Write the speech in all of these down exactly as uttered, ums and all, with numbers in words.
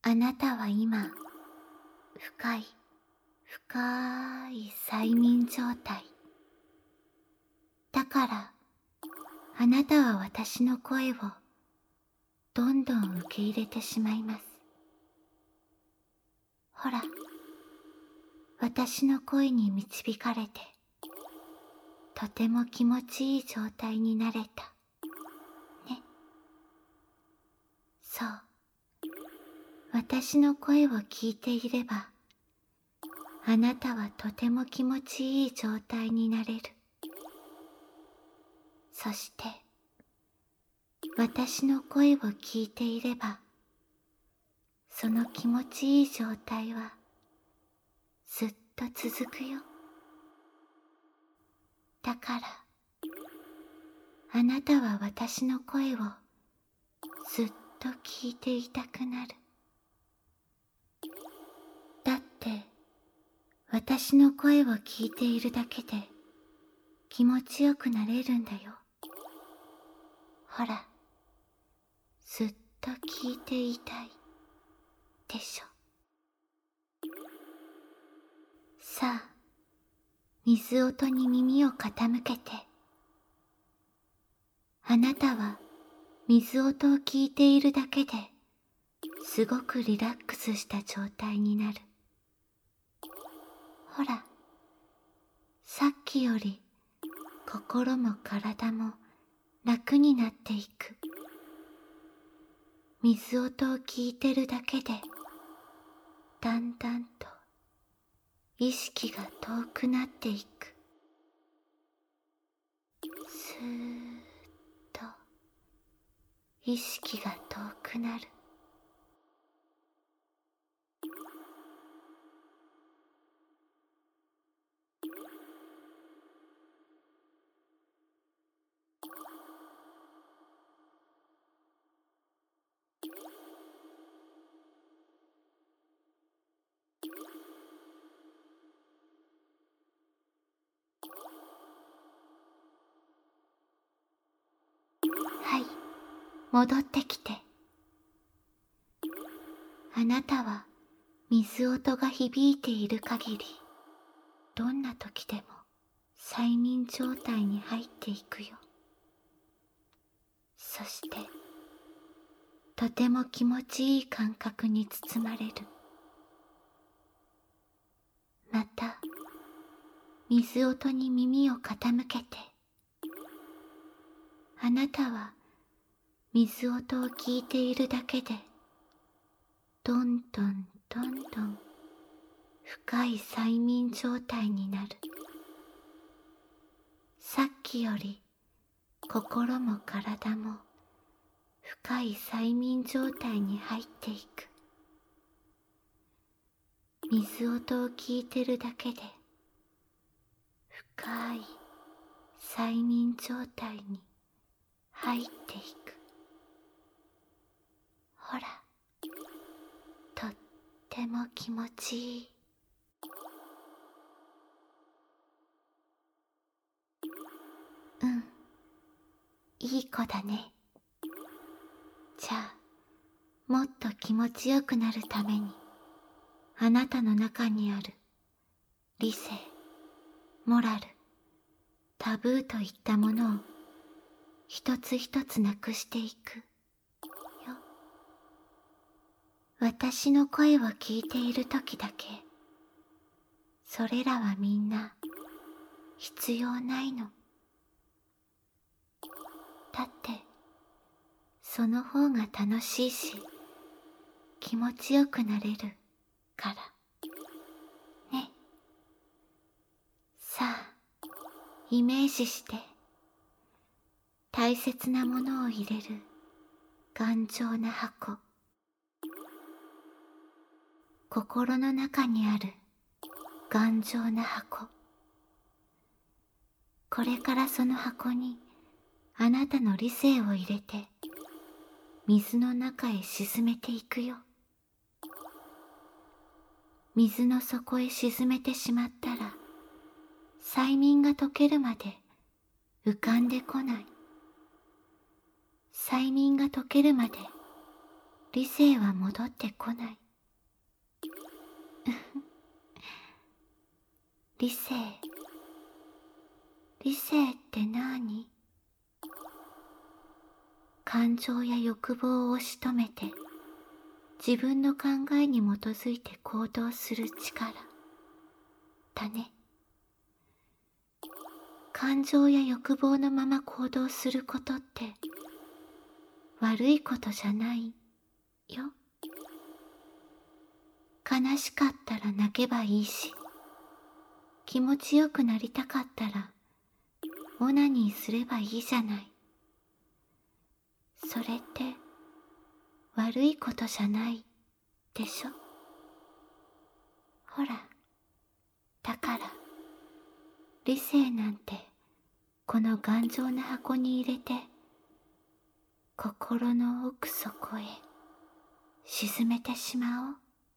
あなたは今、深い、深い催眠状態。だから、あなたは私の声をどんどん受け入れてしまいます。ほら、私の声に導かれて、とても気持ちいい状態になれた。ね。そう。私の声を聞いていれば、あなたはとても気持ちいい状態になれる。そして、私の声を聞いていれば、その気持ちいい状態はずっと続くよ。だから、あなたは私の声をずっと聞いていたくなる。だって、私の声を聞いているだけで気持ちよくなれるんだよ。ほら、ずっと聞いていたいでしょ。さあ、水音に耳を傾けて。あなたは水音を聞いているだけですごくリラックスした状態になる。ほら、さっきより心も体も楽になっていく。水音を聞いてるだけでだんだんと意識が遠くなっていく。スーッと意識が遠くなる。はい、戻ってきて。あなたは水音が響いている限り、どんな時でも催眠状態に入っていくよ。そして、とても気持ちいい感覚に包まれる。また、水音に耳を傾けて。あなたは水音を聞いているだけで、どんどんどんどん深い催眠状態になる。さっきより心も体も深い催眠状態に入っていく。水音を聞いてるだけで深い催眠状態に入っていく。ほら、とっても気持ちいい。うん、いい子だね。じゃあ、もっと気持ちよくなるために、あなたの中にある理性、モラル、タブーといったものを一つ一つなくしていくよ。私の声を聞いているときだけ、それらはみんな必要ないの。だって、その方が楽しいし、気持ちよくなれるから。ね。さあ、イメージして、大切なものを入れる頑丈な箱。心の中にある頑丈な箱。これからその箱にあなたの理性を入れて、水の中へ沈めていくよ。水の底へ沈めてしまったら、催眠が解けるまで浮かんでこない。催眠が解けるまで理性は戻ってこない。理性、理性って何？感情や欲望を押し止めて、自分の考えに基づいて行動する力だね。感情や欲望のまま行動することって悪いことじゃないよ。悲しかったら泣けばいいし、気持ちよくなりたかったらオナニーすればいいじゃない。それって悪いことじゃないでしょ。ほら、だから理性なんてこの頑丈な箱に入れて、心の奥底へ沈めてしまおう。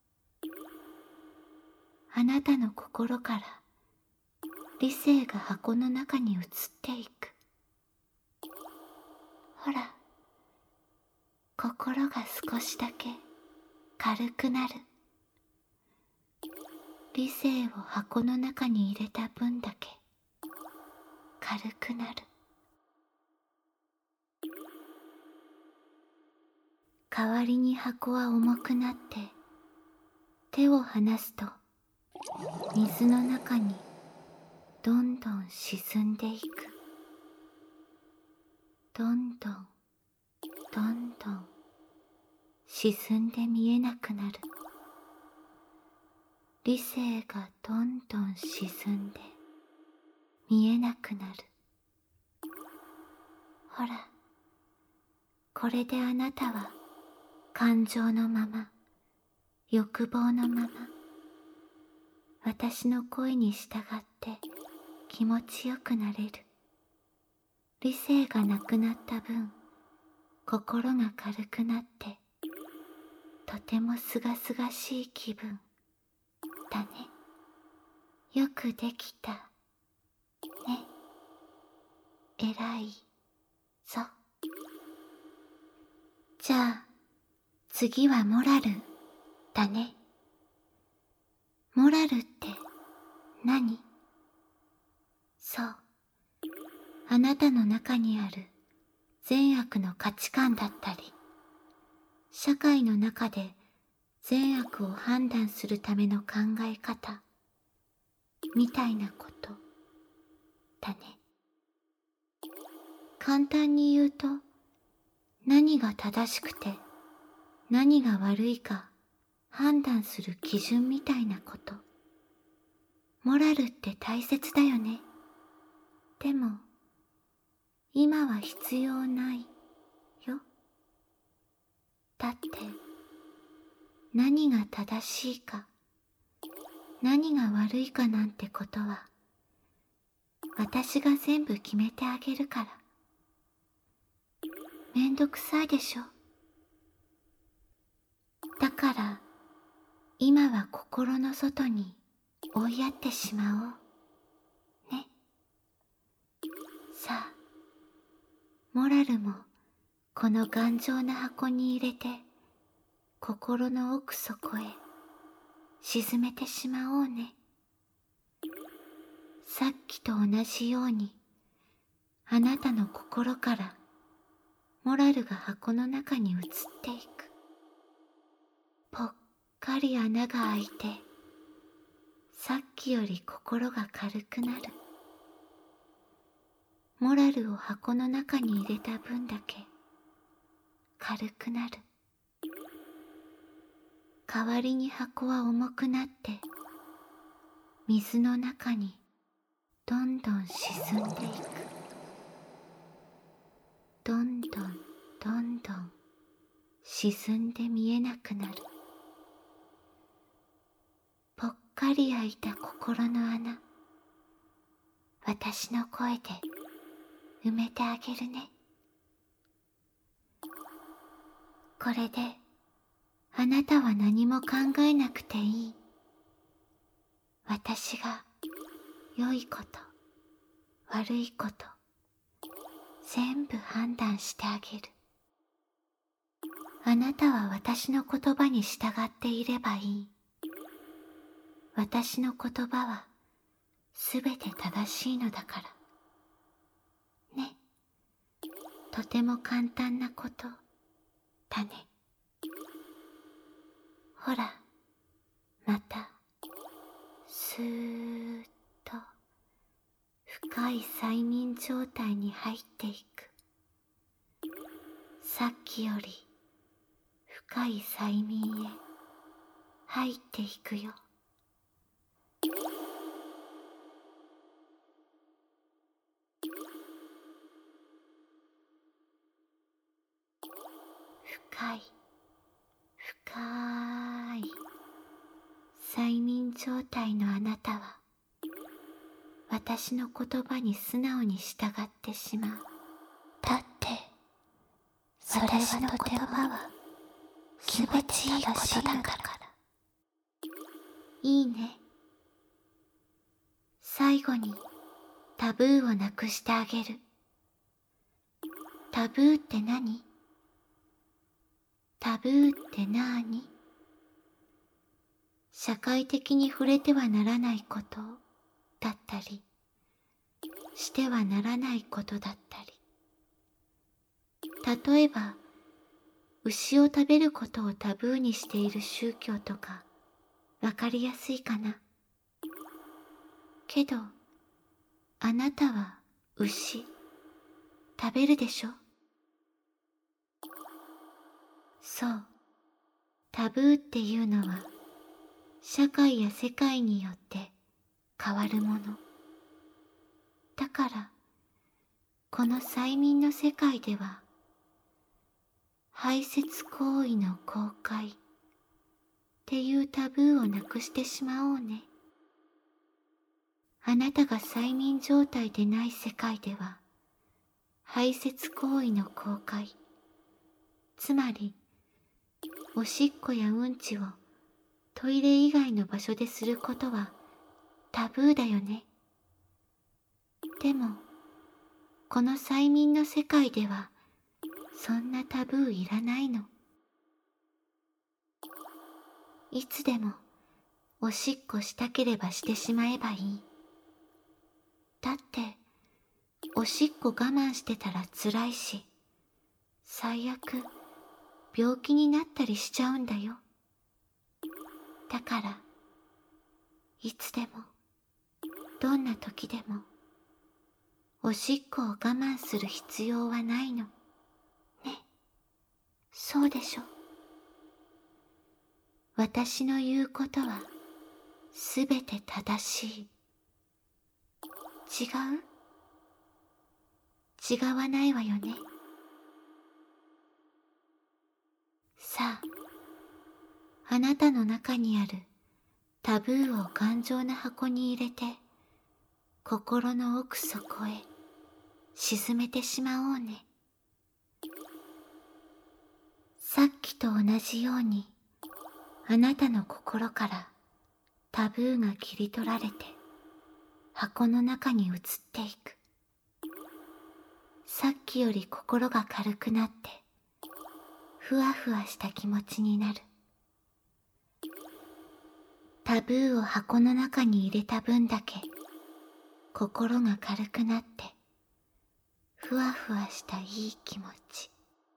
あなたの心から理性が箱の中に移っていく。ほら、心が少しだけ軽くなる。理性を箱の中に入れた分だけ軽くなる。代わりに箱は重くなって、手を離すと水の中にどんどん沈んでいく。どんどんどんどん沈んで見えなくなる。理性がどんどん沈んで見えなくなる。ほら、これであなたは感情のまま、欲望のまま、私の声に従って気持ちよくなれる。理性がなくなった分、心が軽くなって、とてもすがすがしい気分だね。よくできたね。えらいぞ。じゃあ次はモラルだね。モラルって何？そう、あなたの中にある善悪の価値観だったり、社会の中で善悪を判断するための考え方みたいなことだね。簡単に言うと、何が正しくて何が悪いか判断する基準みたいなこと。モラルって大切だよね。でも今は必要ないよ。だって何が正しいか何が悪いかなんてことは私が全部決めてあげるから。めんどくさいでしょ。だから今は心の外に追いやってしまおうね。さあ、モラルもこの頑丈な箱に入れて心の奥底へ沈めてしまおうね。さっきと同じようにあなたの心からモラルが箱の中に移っていく。ぽっかり穴が開いて、さっきより心が軽くなる。モラルを箱の中に入れた分だけ軽くなる。代わりに箱は重くなって、水の中にどんどん沈んでいく。どんどんどんどん沈んで見えなくなる。ぽっかり開いた心の穴、私の声で埋めてあげるね。これであなたは何も考えなくていい。私が良いこと、悪いこと、全部判断してあげる。 あなたは私の言葉に従っていればいい。私の言葉はすべて正しいのだから。ね。とても簡単なことだね。ほら、また、スーッと深い催眠状態に入っていく。さっきより深い催眠へ入っていくよ。深い、深い催眠状態のあなたは、私の言葉に素直に従ってしまう。だって、私の言葉は気持ちいいことだから。いいね。最後にタブーをなくしてあげる。タブーって何？タブーってなーに？社会的に触れてはならないことだったり、してはならないことだったり。例えば、牛を食べることをタブーにしている宗教とか、わかりやすいかな。けど、あなたは牛、食べるでしょ？そう、タブーっていうのは、社会や世界によって変わるもの。だから、この催眠の世界では、排泄行為の公開っていうタブーをなくしてしまおうね。あなたが催眠状態でない世界では、排泄行為の公開、つまり、おしっこやうんちをトイレ以外の場所ですることはタブーだよね。でも、この催眠の世界では、そんなタブーいらないの。いつでも、おしっこしたければしてしまえばいい。だって、おしっこ我慢してたら辛いし、最悪、病気になったりしちゃうんだよ。だから、いつでも、どんな時でも、おしっこを我慢する必要はないの。ね、そうでしょ。私の言うことは、すべて正しい。違う？違わないわよね。さあ、あなたの中にあるタブーを頑丈な箱に入れて、心の奥底へ沈めてしまおうね。さっきと同じように、あなたの心からタブーが切り取られて、箱の中に移っていく。さっきより心が軽くなって、ふわふわした気持ちになる。タブーを箱の中に入れた分だけ、心が軽くなって、ふわふわしたいい気持ち。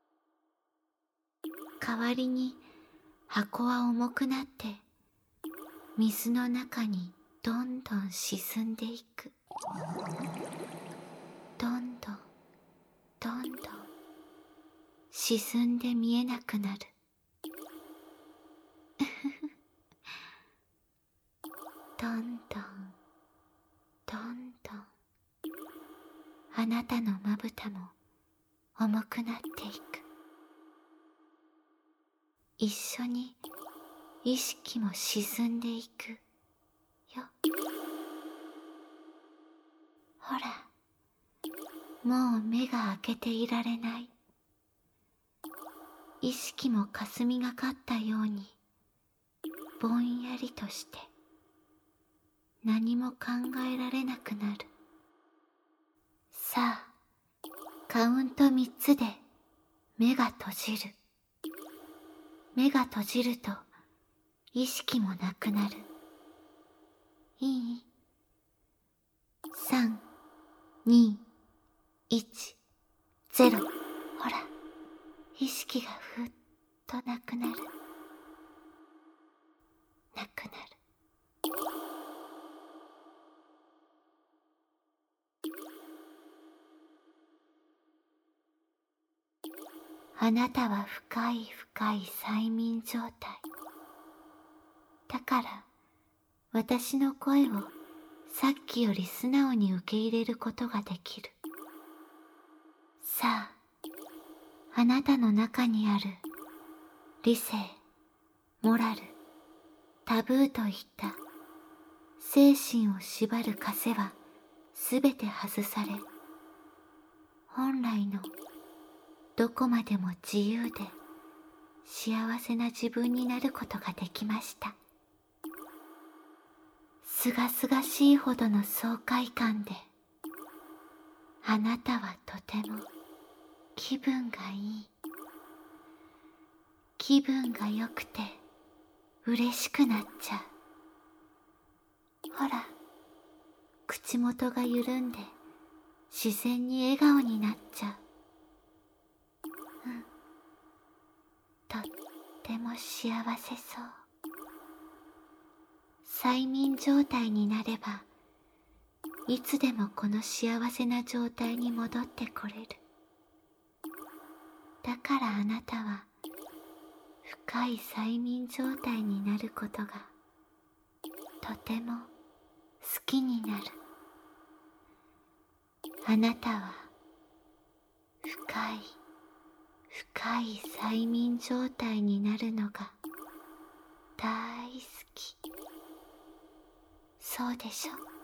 代わりに箱は重くなって、水の中にどんどん沈んでいく。どんどん、どんどん、沈んで見えなくなる。どんどん、どんどん、あなたのまぶたも重くなっていく。一緒に意識も沈んでいくよ。ほら、もう目が開けていられない。意識も霞がかったように、ぼんやりとして、何も考えられなくなる。さあ、カウント三つで目が閉じる。 目が閉じると意識もなくなる。いい？ さん、に、いち、ゼロ。ほら、意識がふっとなくなる。なくなる。あなたは深い深い催眠状態。だから私の声をさっきより素直に受け入れることができる。さあ、あなたの中にある理性、モラル、タブーといった精神を縛る枷はすべて外され、本来のどこまでも自由で幸せな自分になることができました。すがすがしいほどの爽快感で、あなたはとても気分がいい。気分が良くて嬉しくなっちゃう。ほら、口元が緩んで自然に笑顔になっちゃう。うん。とっても幸せそう。催眠状態になれば、いつでもこの幸せな状態に戻ってこれる。だからあなたは深い催眠状態になることがとても好きになる。あなたは深い深い催眠状態になるのが大好き。そうでしょ？